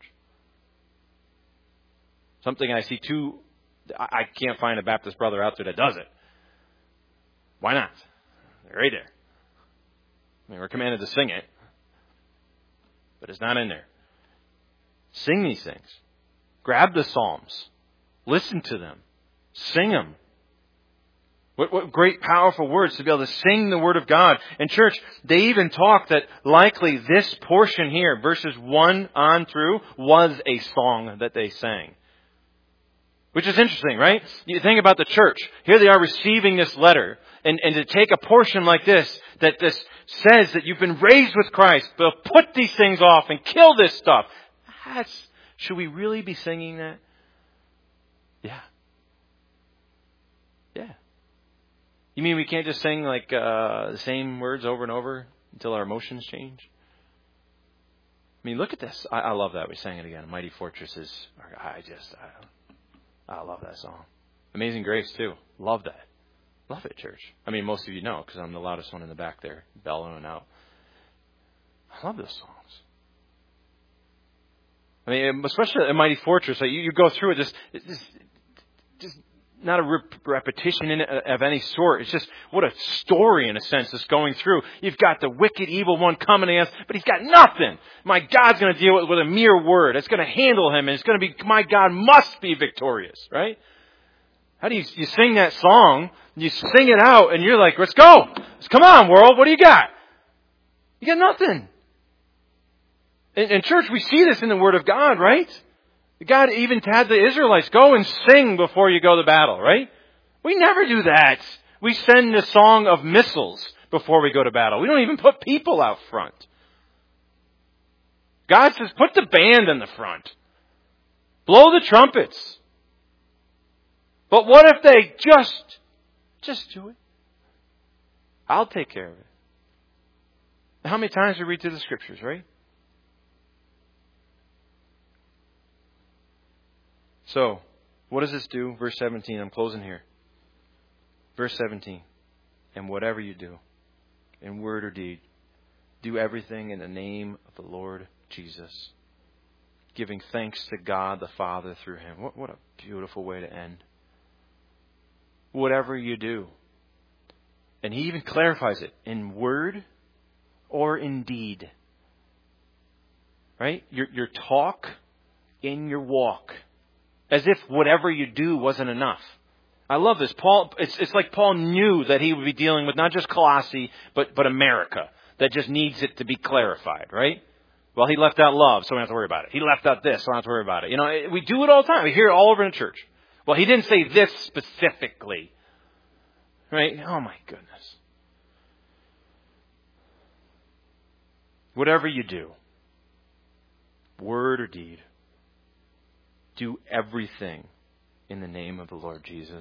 Something I see too. I can't find a Baptist brother out there that does it. Why not? They're right there. I mean, we're commanded to sing it, but it's not in there. Sing these things. Grab the Psalms. Listen to them. Sing them. What, what great, powerful words to be able to sing the Word of God. And church, they even talk that likely this portion here, verses one on through, was a song that they sang. Which is interesting, right? You think about the church. Here they are receiving this letter. And, and to take a portion like this, that this says that you've been raised with Christ, but put these things off and kill this stuff. That's, should we really be singing that? Yeah. Yeah. You mean we can't just sing like uh, the same words over and over until our emotions change? I mean, look at this. I, I love that. We sang it again. Mighty Fortresses. I just, I, I love that song. Amazing Grace, too. Love that. Love it, church. I mean, most of you know because I'm the loudest one in the back there, bellowing out. I love those songs. I mean, especially a Mighty Fortress. Like you, you go through it, just, just, just not a rep- repetition in it of any sort. It's just what a story, in a sense, that's going through. You've got the wicked, evil one coming against, but he's got nothing. My God's going to deal with with a mere word. It's going to handle him, and it's going to be, my God must be victorious, right? How do you, you sing that song, you sing it out, and you're like, let's go. Let's, come on, world, what do you got? You got nothing. In, in church, we see this in the Word of God, right? God even had the Israelites go and sing before you go to battle, right? We never do that. We send a song of missiles before we go to battle. We don't even put people out front. God says, put the band in the front. Blow the trumpets. But what if they just, just do it? I'll take care of it. How many times we read through the Scriptures, right? So, what does this do? Verse seventeen, I'm closing here. Verse seventeen, and whatever you do, in word or deed, do everything in the name of the Lord Jesus, giving thanks to God the Father through Him. What, what a beautiful way to end. Whatever you do. And He even clarifies it, in word or in deed. Right? Your, your talk, in your walk. As if whatever you do wasn't enough. I love this. Paul, it's, it's like Paul knew that he would be dealing with not just Colossae, but, but America. That just needs it to be clarified, right? Well, he left out love, so we don't have to worry about it. He left out this, so we don't have to worry about it. You know, we do it all the time. We hear it all over in the church. Well, he didn't say this specifically. Right? Oh my goodness. Whatever you do, word or deed, do everything in the name of the Lord Jesus.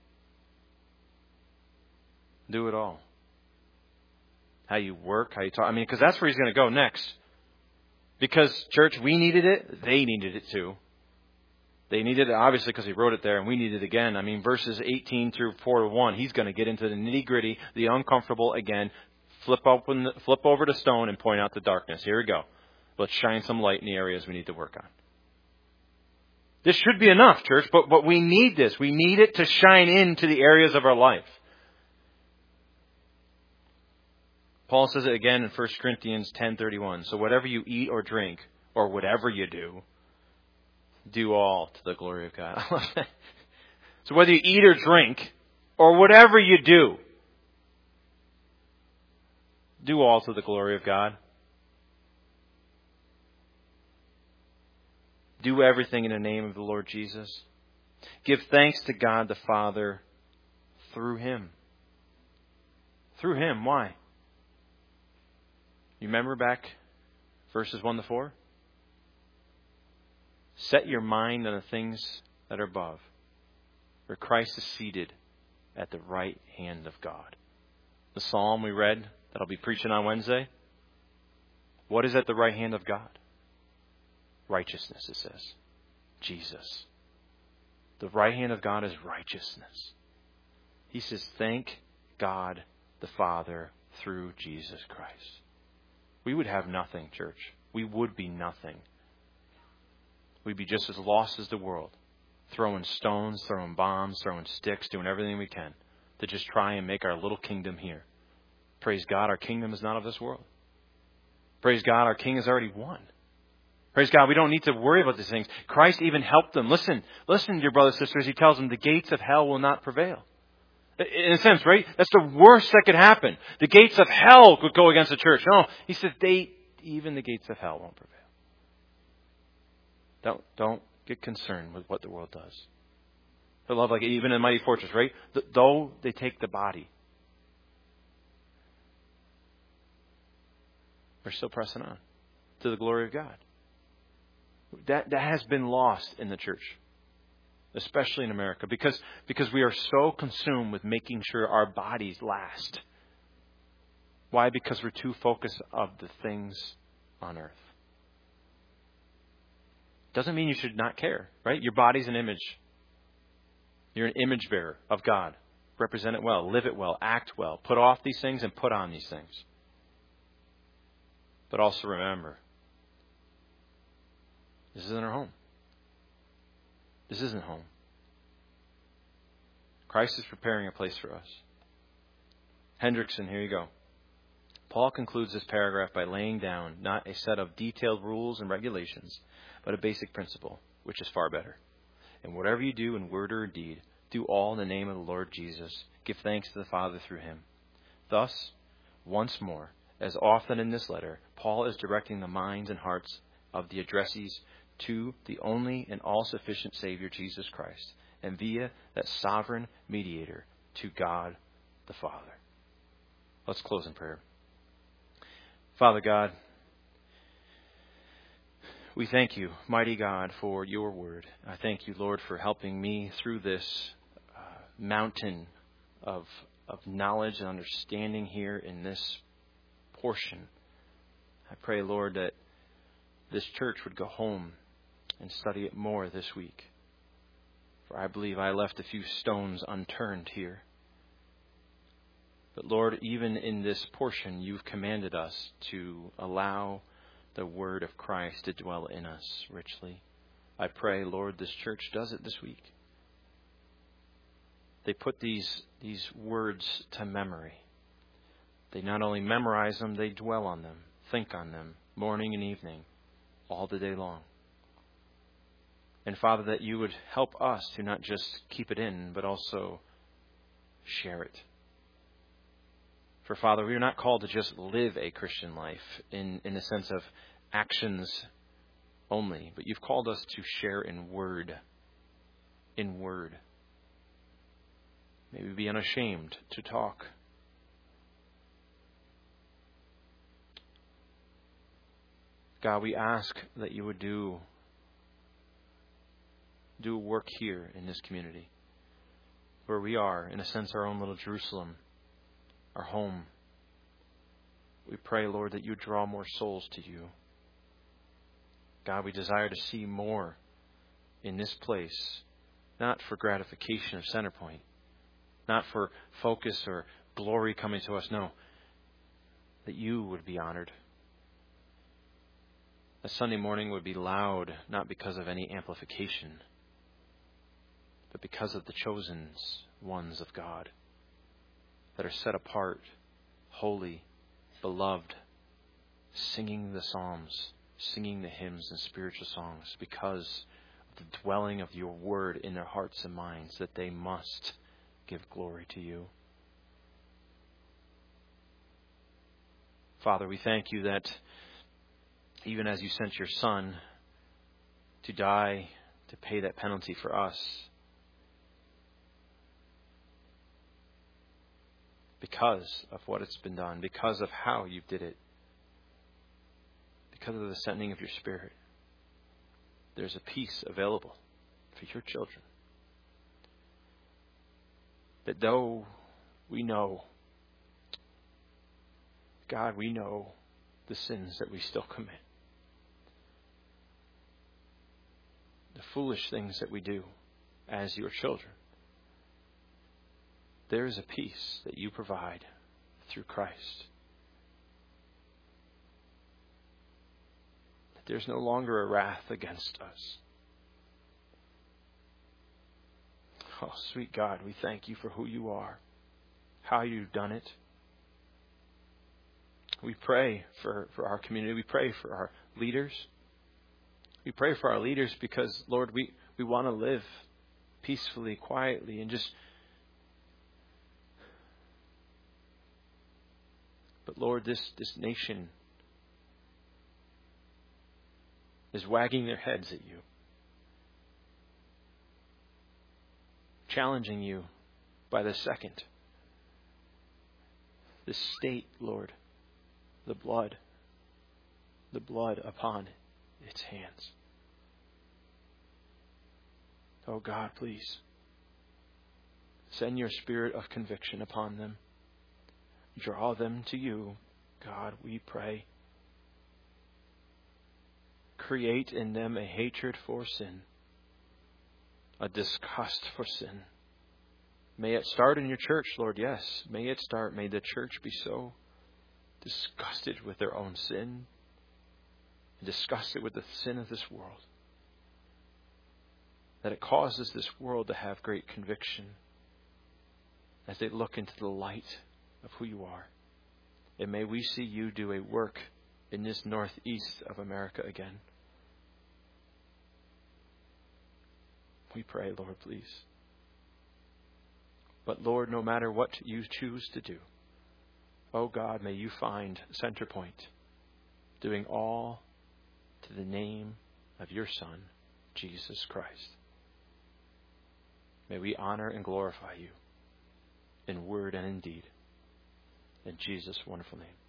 Do it all. How you work, how you talk. I mean, because that's where He's going to go next. Because, church, we needed it. They needed it too. They needed it, obviously, because He wrote it there, and we need it again. I mean, verses eighteen through four to one, He's going to get into the nitty-gritty, the uncomfortable again. Flip open, the, flip over the stone and point out the darkness. Here we go. Let's shine some light in the areas we need to work on. This should be enough, church, but, but we need this. We need it to shine into the areas of our life. Paul says it again in First Corinthians ten thirty-one. So whatever you eat or drink, or whatever you do, do all to the glory of God. I love that. So whether you eat or drink, or whatever you do, do all to the glory of God. Do everything in the name of the Lord Jesus. Give thanks to God the Father through Him. Through Him. Why? You remember back verses one to four? Set your mind on the things that are above, where Christ is seated at the right hand of God. The psalm we read that I'll be preaching on Wednesday. What is at the right hand of God? Righteousness, it says. Jesus. The right hand of God is righteousness. He says, thank God the Father through Jesus Christ. We would have nothing, church. We would be nothing. We'd be just as lost as the world. Throwing stones, throwing bombs, throwing sticks, doing everything we can to just try and make our little kingdom here. Praise God, our kingdom is not of this world. Praise God, our King has already won. Praise God, we don't need to worry about these things. Christ even helped them. Listen, listen, dear brothers and sisters. He tells them the gates of hell will not prevail. In a sense, right? That's the worst that could happen. The gates of hell could go against the church. No, he says they, even the gates of hell won't prevail. Don't, don't get concerned with what the world does. I love, like, even in Mighty Fortress, right? Though they take the body, we're still pressing on to the glory of God. That, that has been lost in the church, especially in America, because, because we are so consumed with making sure our bodies last. Why? Because we're too focused on the things on earth. Doesn't mean you should not care, right? Your body's an image. You're an image bearer of God. Represent it well, live it well, act well, put off these things and put on these things. But also remember, this isn't our home. This isn't home. Christ is preparing a place for us. Hendrickson, here you go. Paul concludes this paragraph by laying down not a set of detailed rules and regulations, but a basic principle, which is far better. And whatever you do in word or deed, do all in the name of the Lord Jesus. Give thanks to the Father through him. Thus, once more, as often in this letter, Paul is directing the minds and hearts of the addressees to the only and all-sufficient Savior, Jesus Christ, and via that sovereign mediator to God the Father. Let's close in prayer. Father God, we thank you, mighty God, for your word. I thank you, Lord, for helping me through this uh, mountain of, of knowledge and understanding here in this portion. I pray, Lord, that this church would go home and study it more this week. For I believe I left a few stones unturned here. But Lord, even in this portion, you've commanded us to allow the word of Christ to dwell in us richly. I pray, Lord, this church does it this week. They put these, these words to memory. They not only memorize them, they dwell on them, think on them, morning and evening, all the day long. And Father, that you would help us to not just keep it in, but also share it. For Father, we are not called to just live a Christian life in, in the sense of actions only, but you've called us to share in word. In word. Maybe be unashamed to talk. God, we ask that you would do, do work here in this community, where we are, in a sense, our own little Jerusalem, our home. We pray, Lord, that you draw more souls to you. God, we desire to see more in this place, not for gratification of Centerpoint, not for focus or glory coming to us, no, that you would be honored. A Sunday morning would be loud, not because of any amplification, but because of the chosen ones of God that are set apart, holy, beloved, singing the psalms, singing the hymns and spiritual songs because of the dwelling of your word in their hearts and minds, that they must give glory to you. Father, we thank you that even as you sent your Son to die, to pay that penalty for us, because of what it's been done, because of how you did it, because of the sending of your Spirit, there's a peace available for your children. That though we know, God, we know the sins that we still commit, the foolish things that we do as your children, there is a peace that you provide through Christ. That there's no longer a wrath against us. Oh, sweet God, we thank you for who you are, how you've done it, We pray for, for our community. We pray for our leaders. We pray for our leaders because, Lord, we, we want to live peacefully, quietly, and just... But Lord, this, this nation is wagging their heads at you, challenging you by the second. The state, Lord, the blood, the blood upon its hands. Oh God, please send your spirit of conviction upon them. Draw them to you, God, we pray. Create in them a hatred for sin, a disgust for sin. May it start in your church, Lord, yes. May it start. May the church be so disgusted with their own sin, and disgusted with the sin of this world, that it causes this world to have great conviction as they look into the light of who you are. And may we see you do a work in this northeast of America again. We pray, Lord, please. But Lord, no matter what you choose to do, oh God, may you find center point, doing all to the name of your Son, Jesus Christ. May we honor and glorify you in word and in deed. In Jesus' wonderful name.